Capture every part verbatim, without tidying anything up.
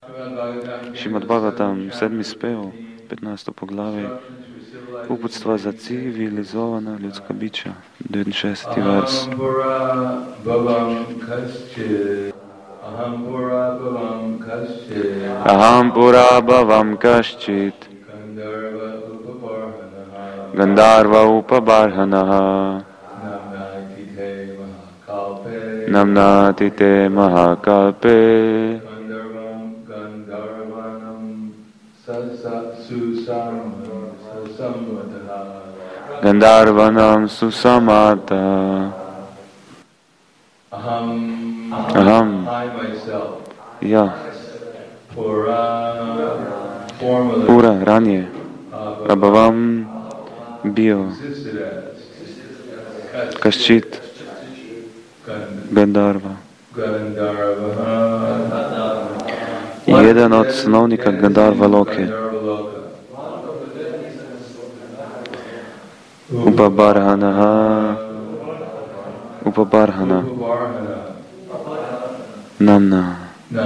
Šrimad Bhagavatam, sedmi spev, petnaesto poglavje, uputstva za civilizovana ljudska bića, devetinšestdeseti vers. Aham pura bhavam kaščit Gandharva upabarhanaha Namnati te mahakalpe Gandharvanam susamata. Aham, ja, pura, ranije, Prabhavam bio Kaščit Gandharva, jedan od stanovnika Gandharva Loke. Upabarhanaha, Upabarhana, Namna,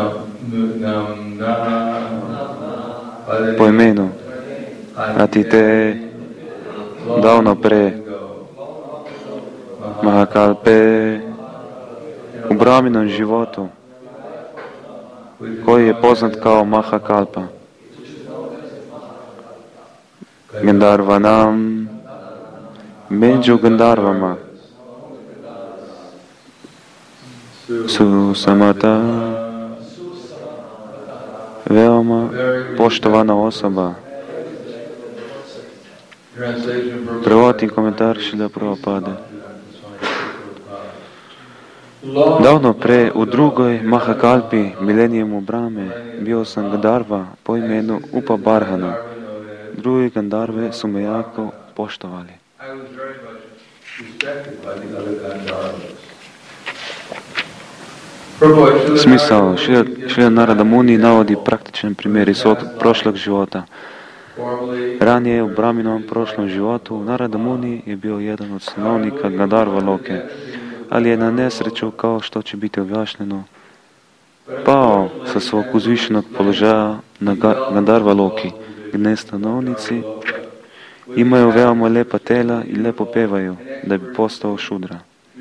po imenu, Atite, davno pre, Mahakalpe, u Brahminom životu, koji je poznat kao Mahakalpa. Gandharvanam, među Gandharvama, Susamata, veoma poštovana osoba. Prvotni komentar Šrila Prabhupada. Davno pre, u drugoj Mahakalpi, milenijemu Brahme, bio sam Gandharva po imenu Upabarhana. Drugi Gandharve su me jako poštovali. Smisao Šrila Narada Muni navodi praktičan primjer iz svog prošlog života. Ranije u Brahminovom prošlom životu Narada Muni je bio jedan od stanovnika Gandharva Loke, ali je na nesreću, kao što će biti objašnjeno, pao sa svog uzvišenog položaja na Gandharva Loki, gdje stanovnici imaju veoma lepa tela i lepo pevaju da bi postao šudra.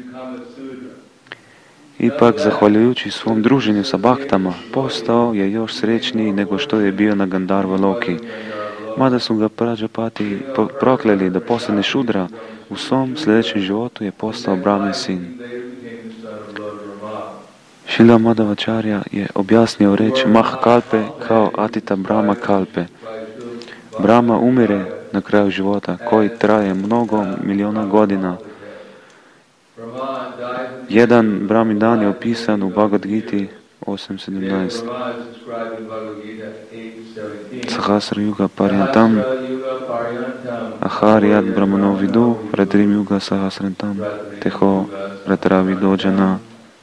Ipak, zahvaljujući svom druženju sa baktama, postao je još srećniji nego što je bio na Gandharva Loki. Mada su ga Prađapati prokleli da postane šudra, u svom sljedećem životu je postao Brahmin sin. Šrila Madhvacharya je objasnio reč Mahakalpe kao Atita Brahma Kalpe. Brahma umire na kraju života, koji traje mnogo miliona godina. Jedan Brahmin dan je opisan u Bhagavad Giti osam sedamnaest. Sahasra yuga paryantam aharyat brahmano vidu radrim yuga sahasrantam teho ratra vidojana.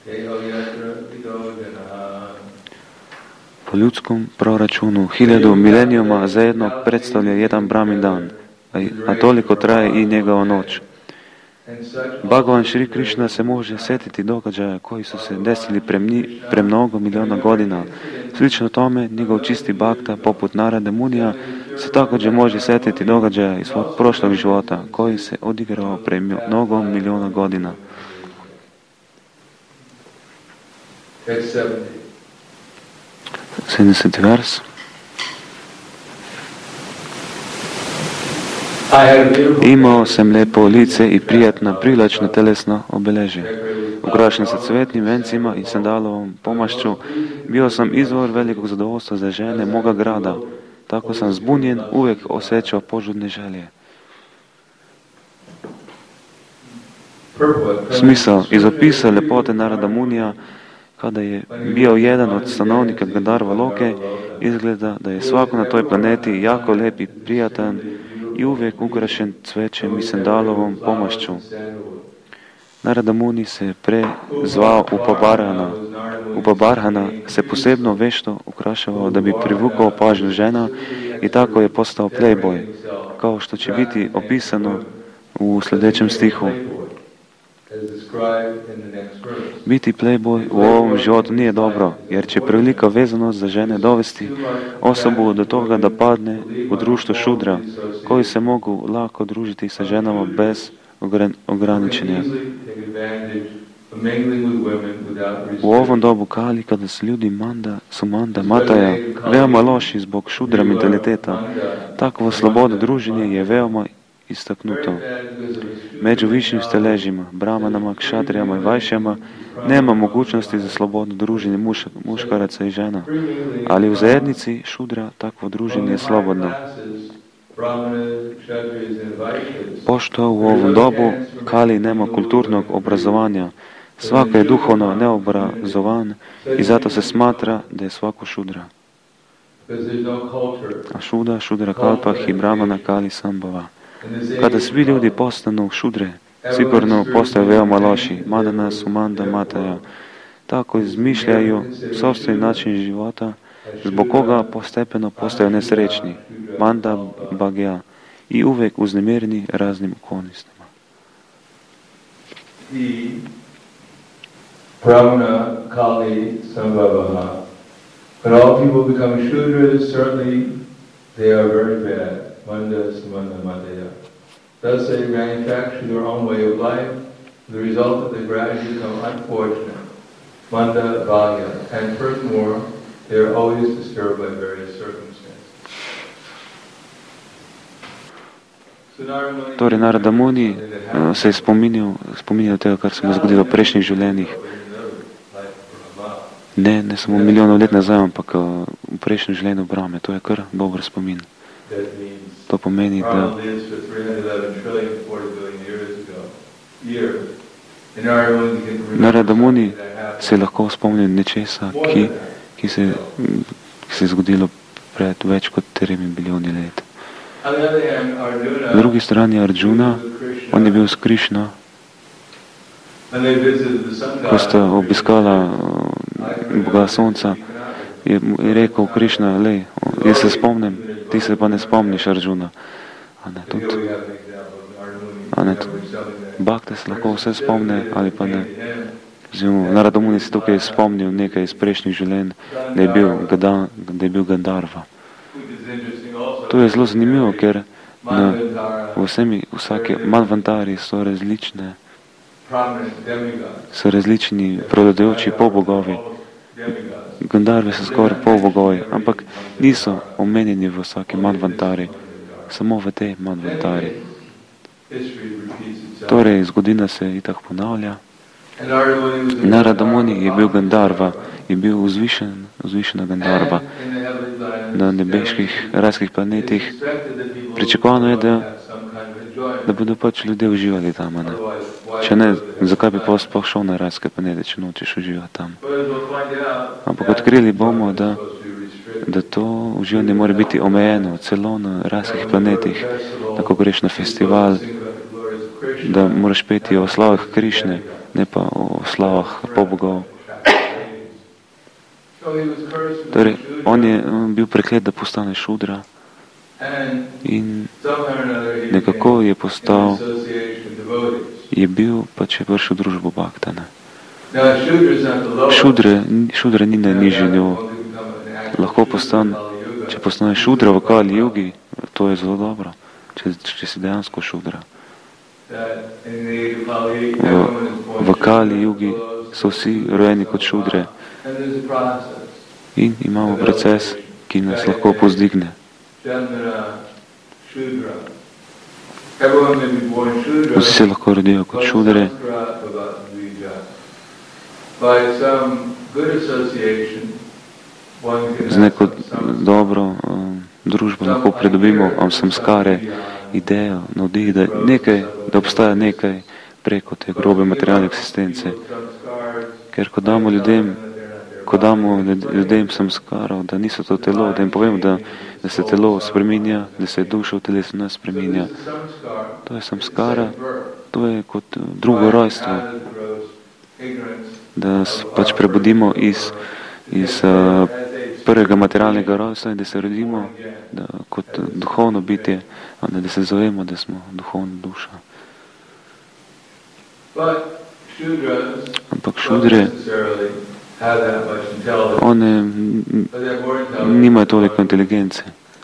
Po ljudskom proračunu hiljadu milenijuma zajedno predstavlja jedan Brahmin dan, a toliko traje i njegova noć. Bhagavan Šri Krishna se može sjetiti događaja koji su se desili pre, pre mnogo miliona godina. Slično tome, njegov čisti bhakta, poput Narada Munija, se također može sjetiti događaja iz svog prošlog života, koji se odigrao pre mnogo miliona godina. sedamdeseti vers. Imao sam lijepo lice i prijatna, privlačna telesna obeležja. Ukrašen sa cvetnim vencima i sandalovom pomašću, bio sam izvor velikog zadovoljstva za žene moga grada. Tako sam zbunjen, uvijek osjećao požudne želje. Smisao iz opisa ljepote Narada Munija, kada je bio jedan od stanovnika Gandharva Loke, izgleda da je svako na toj planeti jako lijep i prijatan i uvijek ukrašen cvećem i sandalovom pomašću. Narada Muni se prezvao Upabarhana. Upabarhana se posebno vešto ukrašavao da bi privukao pažnju žena i tako je postao playboy, kao što će biti opisano u sljedećem stihu. Biti playboy u ovom životu nije dobro, jer će prevelika vezanost za žene dovesti osobu do toga da padne u društvo šudra, koji se mogu lako družiti sa ženama bez ograničenja. U ovom dobu Kali, kada su ljudi manda, su manda, mataja, veoma loši zbog šudra mentaliteta, takvo sloboda druženja je veoma istaknuto. Među višim steležima, bramanama, kšatrijama i vajšama nema mogućnosti za slobodno druženje muš, muškaraca i žena, ali u zajednici šudra takvo druženje je slobodno. Pošto u ovom dobu Kali nema kulturnog obrazovanja, svako je duhovno neobrazovan i zato se smatra da je svako šudra. A šuda, šudra kalpah i brahmana Kali sambhava. Kada svi ljudi postanu šudre, sigurno postaju veoma loši, madana, sumanda, mataja. Tako izmišljaju sobstveni način života, zbog koga postepeno postaju nesrećni, manda, bagja, i uvijek uznemireni raznim okolnostima. Brahmana, Kali, Sambhavaha. When all people become Shudras, certainly they are very bad. Manda, Samanda, Madhya. Thus they manufacture their own way of life. The result of they gradually become unfortunate. Manda, Bhagya. And furthermore, they are always disturbed by various circumstances. Torej, Narada Muni se je spominjal, spominjal tega, kar se mu zgodilo v prejšnjih življenjih. Ne, ne samo milijonov let nazaj, ampak v prejšnjem življenju Brahme. To je kar dober spomin. To pomeni, da Narada Muni se je lahko spomnil nečesa, ki, ki, se, ki se je zgodilo pred več kot tremi milijoni let. Na drugi strani Arjuna, on je bil s Krišno, ko sta obiskala Boga Sonca, je, je rekel Krišna, lej, jaz se spomnim, ti se pa ne spomniš, Arjuna. A ne, tudi, a ne, Bhakta se lahko vse spomne, ali pa ne. Zimo, Narada Muni se tukaj spomnil nekaj iz prejšnjih življenj, da je bil, da je bil Gandharva. To je zelo zanimivo, ker na vsemi, vsake manvantari so različne, so različni prevladujoči polbogovi. Gandharve so skoraj polbogovi, ampak niso omenjeni v vsaki manvantari, samo v tej manvantari. Torej, zgodina se itak ponavlja. Narada Muni je bil Gandharva, je bil vzvišen, vzvišena Gandharva. Na nebeških, rajskih planetih pričakovano je, da, da bodo pač ljudje uživali tam, ne? Če ne, zakaj bi pa sploh šel na rajske planete, če nočeš uživati tam? Ampak odkrili bomo, da, da to uživanje mora biti omejeno celo na rajskih planetih, tako greš na festival, da moraš peti o slavah Krišne, ne pa o slavah pobogov. Torej, on je on bil preklet, da postane šudra in nekako je postal, je bil, pa če je prišel družbo Bhaktana. Šudre, šudre ni najnižji nivo. Lahko postane, če postane šudra v Kali Jugi, to je zelo dobro, če, če si dejansko šudra. V, v Kali Jugi so vsi rojeni kot šudre. In imamo proces, ki nas lahko pozdigne. Vsi se lahko rodijo kot šudre. Z neko dobro um, družbo lahko pridobimo samskare, idejo, navdih, da, nekaj, da obstaja nekaj preko te grobe materialne eksistence. Ker ko damo ljudem, ko damo ljudem samskarov, da niso to telo, da jim povemo, da, da se telo spreminja, da se duša v telesu ne spreminja. To je samskara, to je kot drugo rojstvo. Da pač prebudimo iz, iz uh, prvega materialnega rojstva in da se rodimo da, kot duhovno bitje, da se zavemo, da smo duhovna duša. Ampak šudre, one nimajo toliko inteligence.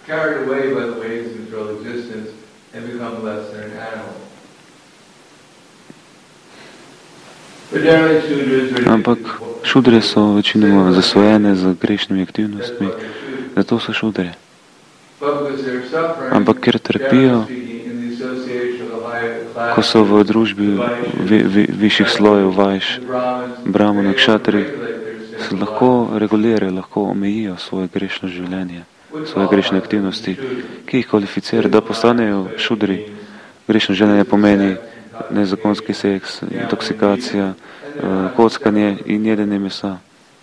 Ampak šudre so večinoma zasvojene z grešnimi aktivnostmi, zato so šudre. Ampak ker trpijo, ko so v družbi vi, vi, višjih slojev, vajš, brahmana, kšatri, se lahko regulirajo, lahko omejijo svoje grešno življenje, svoje grešne aktivnosti, ki jih kvalificira, da postanejo šudri. Grešno življenje pomeni nezakonski seks, intoksikacija, kockanje in jedenje mesa.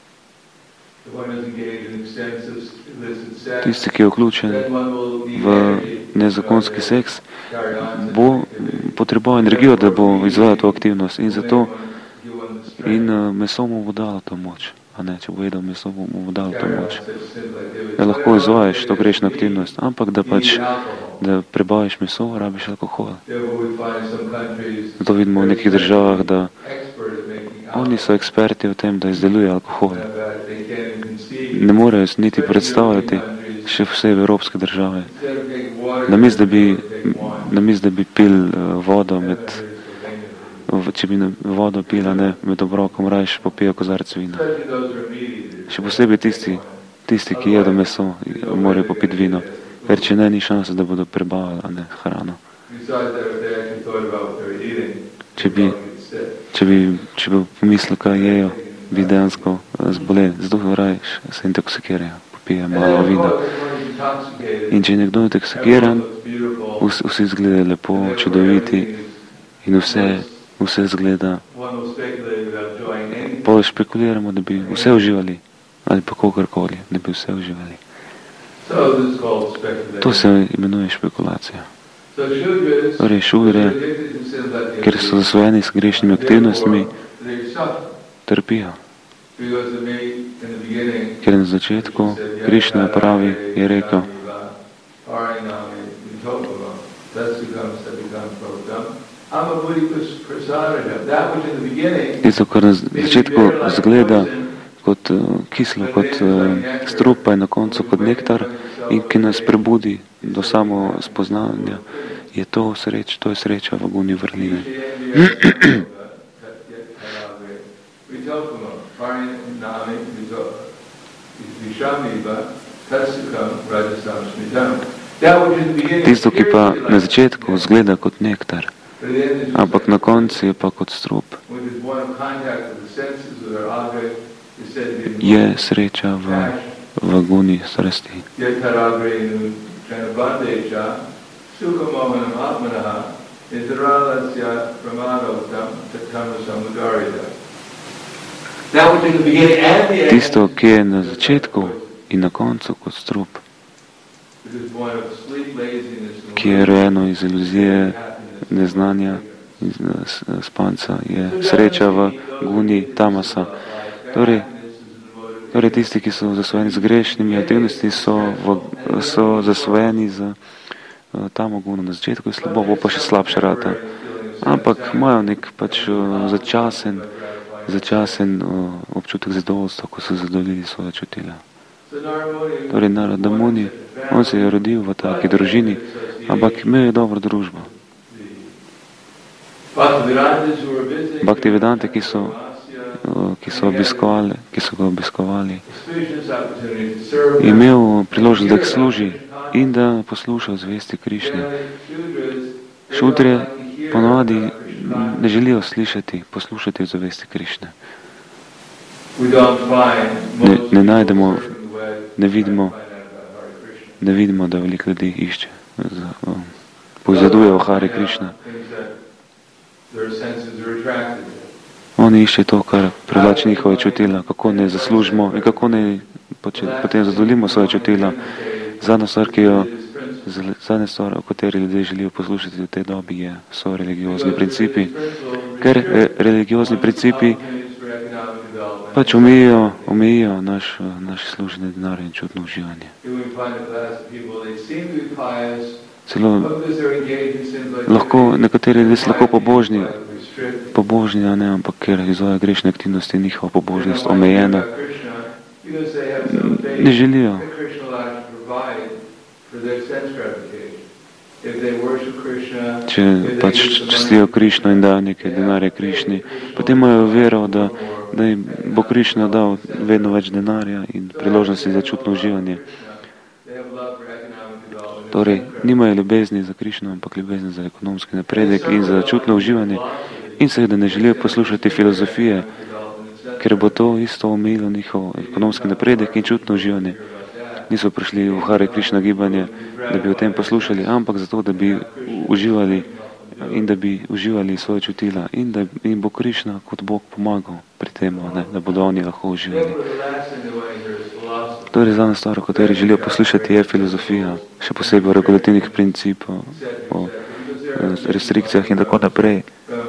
Tisti, ki je vključen v nezakonski seks, bo potreboval energijo, da bo izvajal to aktivnost in zato in meso mu bo dalo to moč. A ne, če bo jedel meso, mu bo dalo to moč. Da lahko izvajaš to grešno aktivnost, ampak da pač, da prebaviš meso, rabiš alkohol. Zato vidimo v nekih državah, da oni so eksperti v tem, da izdelujejo alkohol. Ne morejo niti predstavljati, še vse v evropske države. Namesto, da bi, namesto, da bi pil vodo med, če bi vodo pila, ne, med obrokom, rajš popijo kozarec vina. Še posebej tisti, tisti, ki jedo meso, morajo popiti vino, ker če ne, ni šanse, da bodo prebavili, a ne, hrano. Če bi, če bi, če bi pomislil, kaj jejo, bi dejansko zboleli, zato rajš se intoksikirajo, popijo malo vina. In če je nekdo intoksikiran, vsi izgledajo lepo, čudoviti in vse, vse izgleda. Pol špekuliramo, da bi vse uživali, ali pa kogarkoli, da bi vse uživali. To se imenuje špekulacija. Torej, šudre, ker so zasvojeni s grešnimi aktivnostmi, trpijo. Ker na začetku Krišna pravi, je rekel, tisto, kar na začetku zgleda kot uh, kislo, kot uh, strup, pa je na koncu kot nektar in ki nas prebudi do samo spoznanja, je to sreč, to je sreča v guni vrline. Tisto, ki pa na začetku zgleda kot nektar, ampak na koncu je pa kot strup, je sreča v, v guni strasti. Tisto, ki je na začetku in na koncu kot strup, ki je rojeno iz iluzije, neznanja, iz spanca, je sreča v guni tamasa. Torej, torej tisti, ki so zasvojeni z grešnimi aktivnosti, so, v, so zasvojeni z uh, tamo guno. Na začetku je slabo, bo pa še slabše rata. Ampak imajo nek pač uh, začasen, začasen uh, občutek zadovoljstva, ko so zadovoljili svoje čutila. Torej, Narada Muni, on se je rodil v taki družini, ampak imel je dobro družbo. Bhaktivedante, ki so ki so obiskovali, ki so ga obiskovali, imel priložnost, da jih služi in da posluša zvesti Krišne. Šudre ponovadi ne želijo slišati, poslušati zvesti Krišne. Ne, ne najdemo, ne vidimo, ne vidimo, da veliko ljudi išče, poizveduje o Hare Krišna. Oni išče to, kar privlači njihove čutila, kako ne zaslužimo in kako ne potem zadovoljimo svoje čutila. Zadnja stvar, ki jo, zadnja stvar, o kateri ljudje želijo poslušati v tej dobi, je, so religiozni principi. Ker religiozni principi pač omejijo, omejijo naš, naš služenje denarja in čutno uživanje. Celo lahko, nekateri ljudje so lahko pobožni, pobožni, a ne, ampak ker izvajajo grešne aktivnosti, je njihova pobožnost omejena. Ne želijo. Če pač čestijo Krišno in dajo nekaj denarja Krišni, potem imajo vero, da, da jim bo Krišna dal vedno več denarja in priložnosti za čutno uživanje. Torej, nimajo ljubezni za Krišno, ampak ljubezni za ekonomski napredek in za čutno uživanje in seveda ne želijo poslušati filozofije, ker bo to isto omejilo njihov ekonomski napredek in čutno uživanje. Niso prišli v Hare Krišna gibanje, da bi o tem poslušali, ampak zato, da bi uživali in da bi uživali svoje čutila in da jim bo Krišna kot Bog pomagal pri tem, ne, da bodo oni lahko uživali. Torej, zadnja stvar, o kateri želijo poslušati, je filozofija, še posebej o regulativnih principov, o restrikcijah in tako naprej.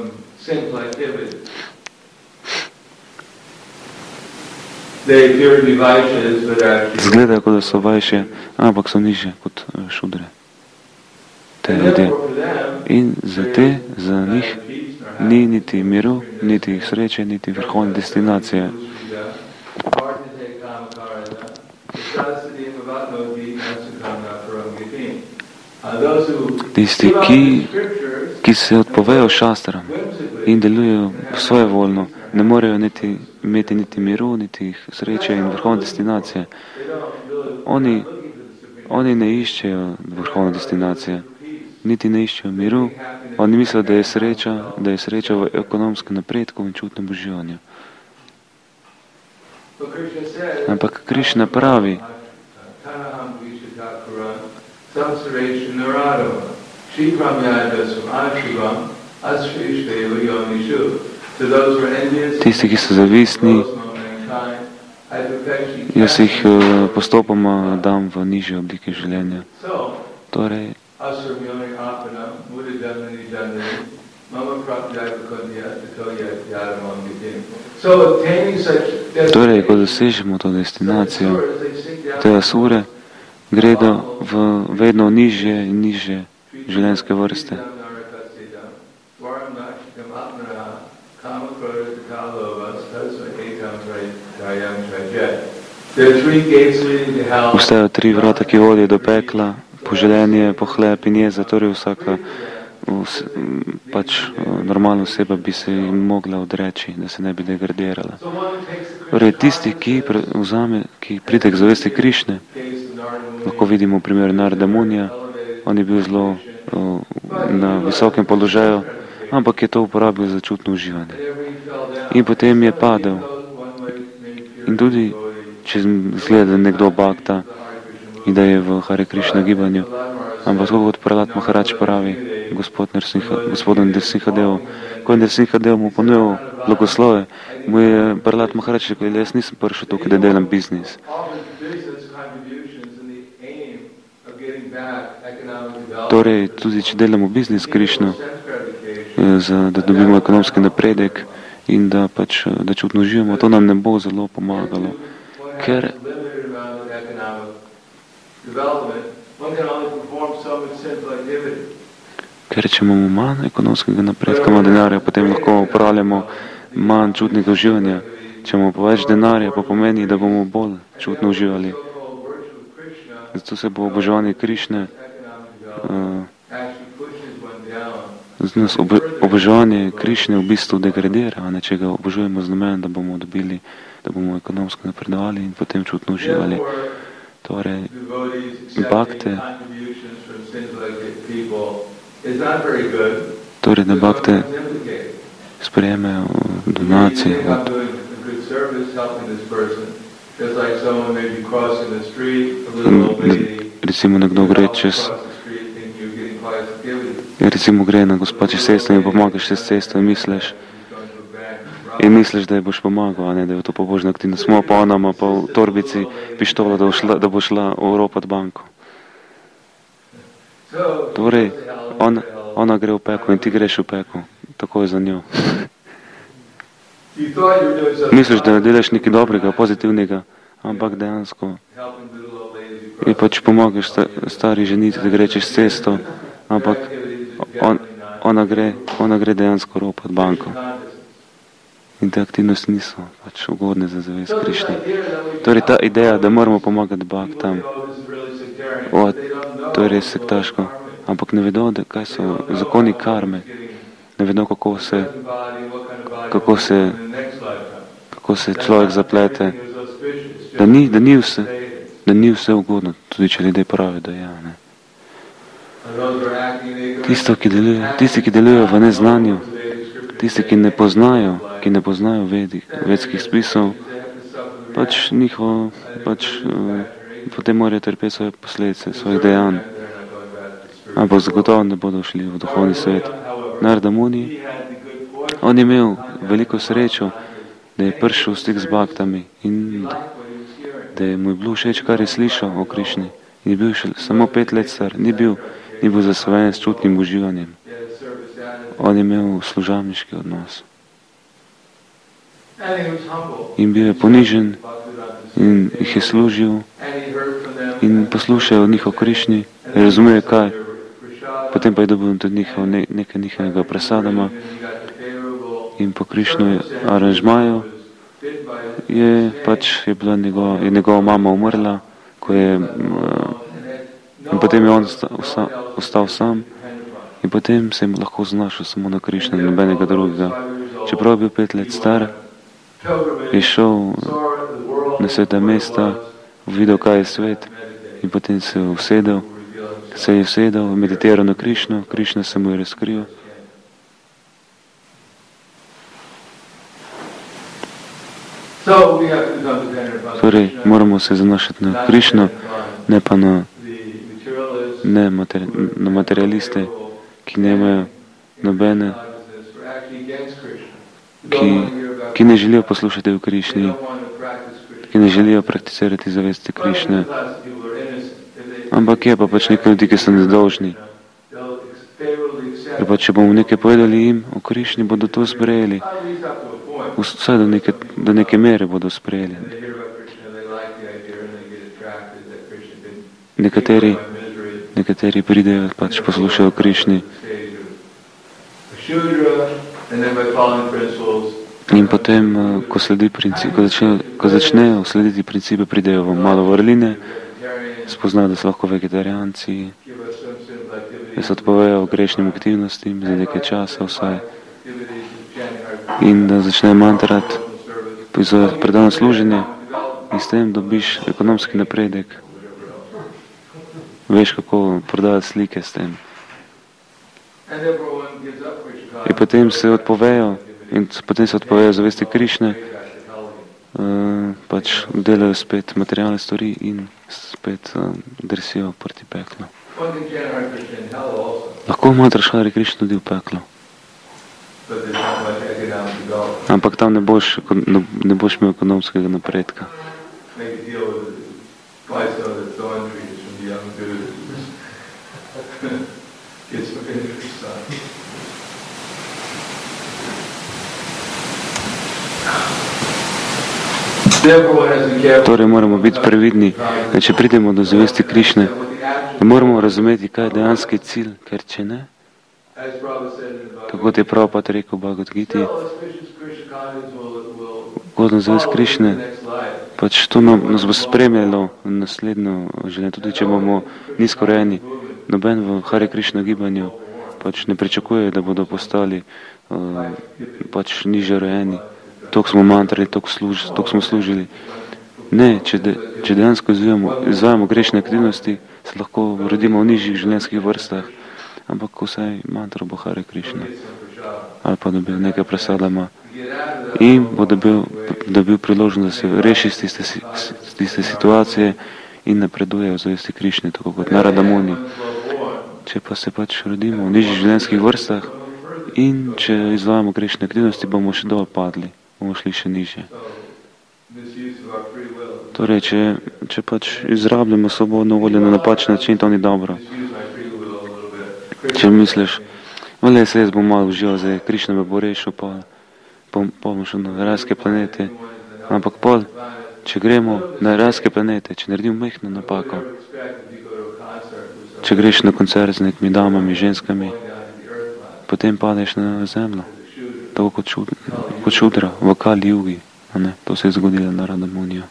Zgledajo, kot da so vajše, ampak so nižje kot šudre. Te ljudje. In za te, za njih, ni niti miru, niti sreče, niti vrhovne destinacije. Tisti, ki, ki se odpovejo šastram in delujejo svojevoljno, ne morejo niti, imeti niti miru, niti sreče in vrhovne destinacije. Oni, oni ne iščejo vrhovne destinacije, niti ne iščejo miru, oni mislijo, da je sreča, da je sreča v ekonomskem napredku in čutnem uživanju. Ampak Krišna pravi, tisti, ki so zavistni, jaz jih postopoma dam v nižje oblike življenja. Torej, torej, ko dosežemo to destinacijo, te asure gredo v vedno nižje in nižje življenjske vrste. Obstajajo tri vrata, ki vodijo do pekla, poželenje, pohlep in jeza, torej vsaka pač normalna oseba bi se jim mogla odreči, da se ne bi degradirala. Torej, tisti, ki vzame, ki pride k zavesti Krišne, lahko vidimo v primeru Narada Munija, on je bil zelo na visokem položaju, ampak je to uporabil za čutno uživanje. In potem je padel. In tudi, če zgleda nekdo bakta in da je v Hare Krišna gibanju, ampak tako kot Prahlad Maharač pravi, gospod gospodu Nrsinhadevu, ko je Nrsinhadev mu ponujal blagoslove, mu je Prahlad Maharač rekel, jaz nisem prišel tukaj, da delam biznis. Torej, tudi če delamo biznis Krišno, da dobimo ekonomski napredek in da pač da čutno živimo, to nam ne bo zelo pomagalo, ker ker če imamo manj ekonomskega napredka, manj denarja, potem lahko upravljamo manj čutnega uživanja. Če imamo pa več denarja, pa pomeni, da bomo bolj čutno uživali. Zato se bo oboževanje Krišne uh, nas ob, oboževanje Krišne v bistvu degradira, a ne, če ga obožujemo z namenom, da bomo dobili, da bomo ekonomsko napredovali in potem čutno uživali. Torej, bakte, torej, da bakte sprejmejo donacije od recimo nekdo gre čez recimo gre na gospa čez cesto in pomagaš čez cesto in misliš in misliš, da je boš pomagal, a ne, da je to pobožna aktivnost. Smo pa ona ima pa v torbici pištolo, da bo šla, da bo šla oropati banko. Torej, on, ona gre v peko in ti greš v peko. Tako je za njo. Misliš, da ne delaš nekaj dobrega, pozitivnega, ampak dejansko je pač pomagaš stari ženici, da gre čez cesto, ampak on, ona gre, ona gre dejansko ropati banko. In te aktivnosti niso pač ugodne za zavest Krišne. Torej ta ideja, da moramo pomagati bhaktam, o, to je res sektaško, ampak ne vedo, da kaj so zakoni karme, ne vedo, kako se, kako se, kako se človek zaplete, da ni, da ni vse, da ni vse ugodno, tudi če ljudje pravijo, da ja, ne. Tisto, ki deluje, tisti, ki delujejo v neznanju, tisti, ki ne poznajo, ki ne poznajo vedi, vedskih spisov, pač njihovo, pač uh, potem morajo trpeti svoje posledice, svojih dejanj. Ampak zagotovo ne bodo šli v duhovni svet. Narada Muni, on je imel veliko srečo, da je prišel v stik z bhaktami in da je mu je bilo všeč, kar je slišal o Krišni. In je bil še samo pet let star, ni bil, ni bil zasvojen s čutnim uživanjem. On je imel služabniški odnos. In bil je ponižen in jih je služil in poslušal od njih o Krišni, razumel kaj, potem pa je dobil tudi njihov, ne, nekaj njihovega presadama in po Krišnu aranžmaju je pač je bila njegova, je njegova mama umrla, ko je in potem je on ostal, ostal sam in potem se je lahko znašel samo na Krišnu, nobenega drugega. Čeprav je bil pet let star, je šel na sveta mesta, videl, kaj je svet in potem se je usedel, se je usedel, meditiral na Krišno, Krišna se mu je razkril. Torej, moramo se zanašati na Krišno, ne pa na, ne materi, na materialiste, ki nemajo nobene, ki, ki ne želijo poslušati v Krišni, ki ne želijo prakticirati zavesti Krišne. Ampak je pa pač nekaj ljudi, ki so nedolžni. Ker pa če bomo nekaj povedali jim o Krišni, bodo to sprejeli. Vsaj do neke, do neke mere bodo sprejeli. Nekateri, nekateri pridejo, pač poslušajo o Krišni. In potem, ko, sledi princip, ko, začnejo, ko začnejo slediti principe, pridejo v malo vrline, spoznajo, da so lahko vegetarijanci, da se odpovejo grešnim aktivnostim za nekaj časa vsaj in da začnejo mantrat za predano služenje in s tem dobiš ekonomski napredek. Veš, kako prodajati slike s tem. In potem se odpovejo in potem se odpovejo zavesti Krišne, uh, pač delajo spet materialne stvari in spet uh, drsijo proti peklu. Lahko matraš Hare Krišno tudi v peklu. Ampak tam ne boš, ne boš imel ekonomskega napredka. Torej moramo biti previdni, da če pridemo do zavesti Krišne, da moramo razumeti, kaj je dejanski cilj, ker če ne, tako je Prabhupada rekel v Bhagavad Giti, godno zavest Krišne, pač to nam, nas bo spremljalo v naslednjo življenje, tudi če bomo nizko rojeni. Noben v Hare Krišna gibanju pač ne pričakuje, da bodo postali uh, pač niže rojeni. Tok smo mantrali, tok, služ, tok smo služili. Ne, če, de, če dejansko izvajamo grešne aktivnosti, se lahko rodimo v nižjih življenjskih vrstah, ampak vsaj mantro bo Hare Krišna. Ali pa dobil nekaj prasadama in bo dobil, dobil priložnost, da se reši z tiste, z tiste situacije in napreduje v zavesti Krišne, tako kot Narada Muni. Če pa se pač rodimo v nižjih življenjskih vrstah in če izvajamo grešne aktivnosti, bomo še dol padli, bomo šli še nižje. Torej, če, če pač izrabljamo svobodno voljo na napačen način, to ni dobro. Če misliš, vele se jaz bom malo užival, zdaj Krišna me bo rešil, pa bomo šel na rajske planete. Ampak pol, če gremo na rajske planete, če naredim mehno napako, če greš na koncert z nekimi damami, ženskami, potem padeš na zemljo, tako kot, šud, kot šudra v Kali Jugi. To se je zgodilo na Narada Muniju.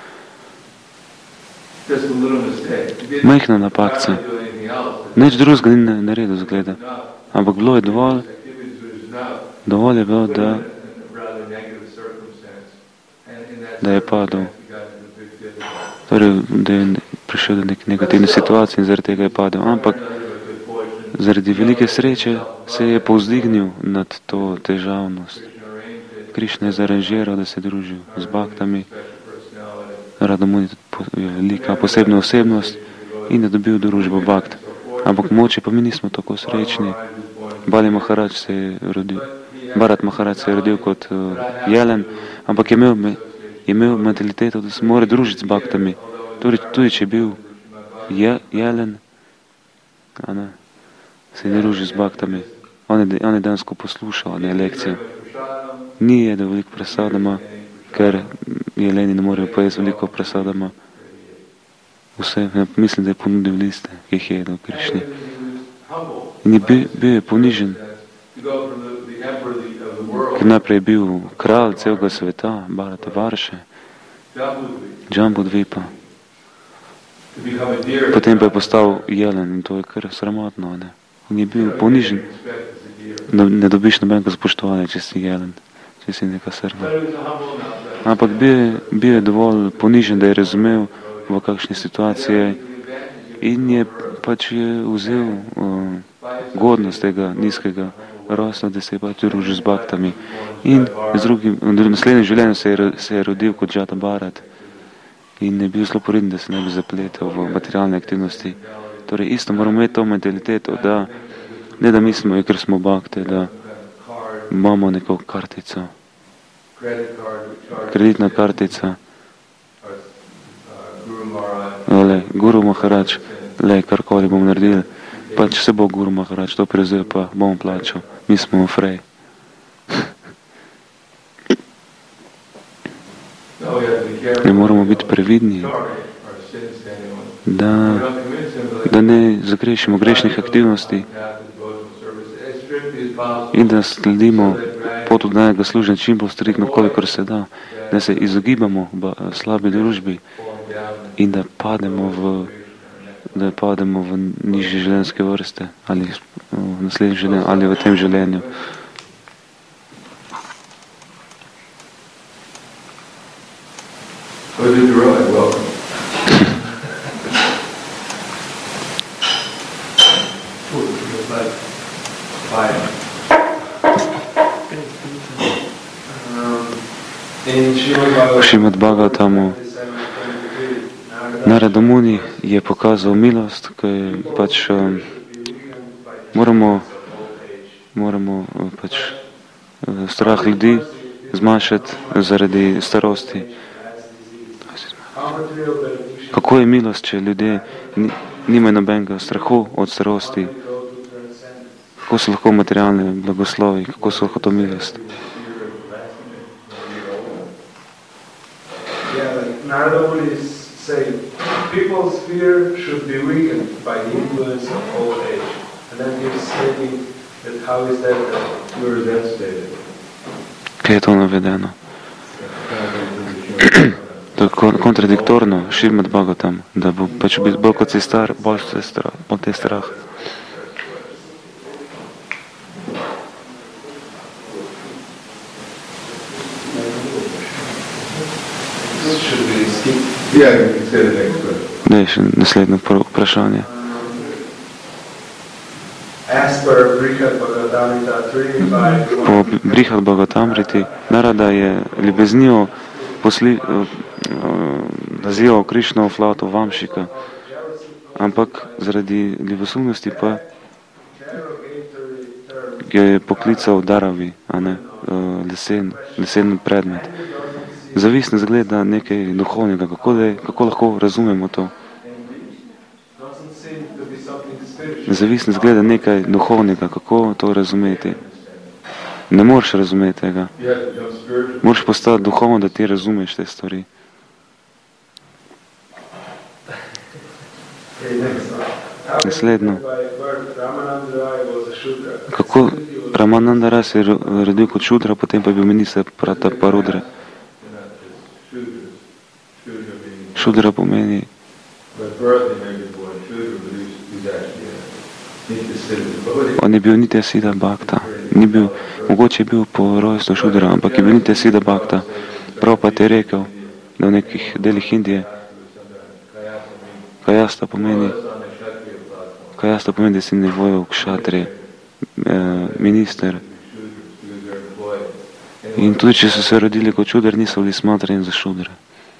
Majhna napakca. Nič drugega ni naredil, zgleda. Ampak bilo je dovolj, dovolj je bilo, da, da je padel. Torej, da je prišel do neke negativne situacije in zaradi tega je padel. Ampak zaradi velike sreče se je povzdignil nad to težavnost. Krišna je zaranžiral, da se je družil z baktami. Narada Muni je velika posebna osebnost in je dobil družbo bakt. Ampak moče pa mi nismo tako srečni. Bali Maharaj se je rodil, Bharat Maharaj se je rodil kot uh, jelen, ampak je imel, je imel mentaliteto, da se mora družiti z baktami. Tudi, tudi če je bil je, jelen, a ne, se je družil z baktami. On je, on je dansko poslušal, ne lekcijo. Ni jedel veliko prasadama, ker jeleni ne morejo pojesti veliko prasadama. Vse, ja, mislim, da je ponudil liste, ki jih je jedel Krišni. In je bil, bil je ponižen, ker najprej je bil kralj celega sveta, Bharata Varše, Jambudvipa. Potem pa je postal jelen in to je kar sramotno. Ne? In je bil ponižen. No, ne dobiš nobenega spoštovanja, če si jelen, če si neka srma. Ampak bil, bil je dovolj ponižen, da je razumel, v kakšni situaciji in je pač je vzel uh, godnost tega nizkega rosla, da se je pač družil z baktami. In z drugim, v naslednjem življenju se je, se je rodil kot Jata Bharat in je bil zelo poreden, da se ne bi zapletel v materialne aktivnosti. Torej isto moramo imeti to mentaliteto, da ne da mislimo, ker smo bakte, da imamo neko kartico, kreditna kartica, le, Guru Maharaj, le, karkoli bomo naredili, pa če se bo Guru Maharaj to prevzel, pa bomo plačal, mi smo frej. Ne moramo biti previdni, da, da ne zagrešimo grešnih aktivnosti in da sledimo pot oddanega služenja čim bolj striktno, kolikor se da, da se izogibamo slabi družbi in da pademo v, da pademo v nižje življenjske vrste ali v naslednjem življenju ali v tem življenju. V Šrimad Bhagavatamu Narada Muni je pokazal milost, ki je pač um, moramo, moramo pač strah ljudi zmanjšati zaradi starosti. Kako je milost, če ljudje nimajo nobenega strahu od starosti? Kako so lahko materialne blagoslovi? Kako so lahko to milost? Narada Muni is saying, people's fear should be weakened by the influence of old age. And then he is stating that how is that, that where is that stated? Kaj je to navedeno? To je kontradiktorno, Šrimad Bhagavatam, da bo pač bolj kot si star, bolj se strah, bolj te strah. Ne, še naslednje vprašanje. Po Brihad Bhagavatamriti Narada je ljubeznivo posli, nazival Krišno flavto Vamšika, ampak zaradi ljubosumnosti pa jo je poklical Daravi, a ne, lesen, lesen predmet. Zavisno zgleda nekaj duhovnega, kako, da je, kako lahko razumemo to. Zavisno zgleda nekaj duhovnega, kako to razumeti. Ne moreš razumeti tega. Moraš postati duhovno, da ti razumeš te stvari. Naslednjo. By birth, Ramananda Rai was a Shudra. Kako Ramananda Rai se je rodil kot šudra, potem pa je bil minister Prataparudra. Šudra pomeni on je bil Nitya Siddha Bhakta. Ni bil, mogoče je bil po rojstvu šudra, ampak je bil Nitya Siddha Bhakta. Prav pa te je rekel, da v nekih delih Indije Kajasta pomeni Kajasta pomeni, da si nivojev kšatrije, eh, minister. In tudi, če so se rodili kot šudr, niso bili smatrani za šudra.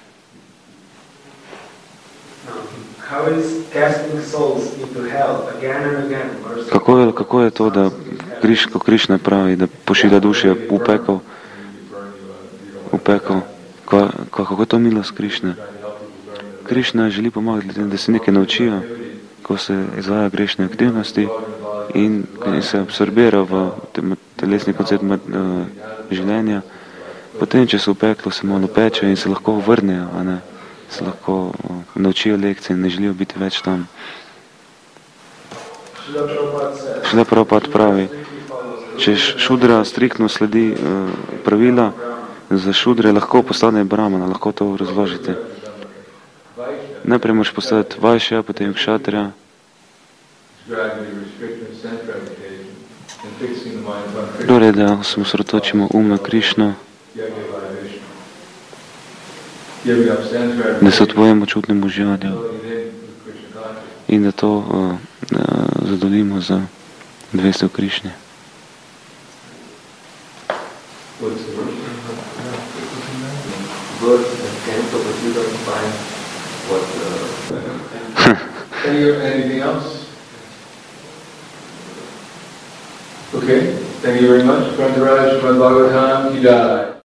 Kako je, kako je to, da Kriš, ko Krišna pravi, da pošilja duše v pekel, v pekel, ko, ko, kako je to milost Krišne? Krišna želi pomagati ljudem, da se nekaj naučijo, ko se izvaja grešne aktivnosti in, in se absorbira v telesni koncept uh, življenja. Potem, če so v peklu, se malo pečejo in se lahko vrnejo, a ne? Se lahko uh, naučijo lekcije in ne želijo biti več tam. Šrila Prabhupada pravi, če šudra striktno sledi uh, pravila, za šudre lahko postane brahmana, lahko to razložite. Najprej moraš postati vajšja, potem kšatrija. Torej, da se osredotočimo um na Krišno, da se otvojimo čutnemu življenju in da to uh, uh, zadovoljimo za dvesto Krišnje. What, uh, anything else? Okay, thank you very much. Grantaraj Srimad Bhagavatam ki jai.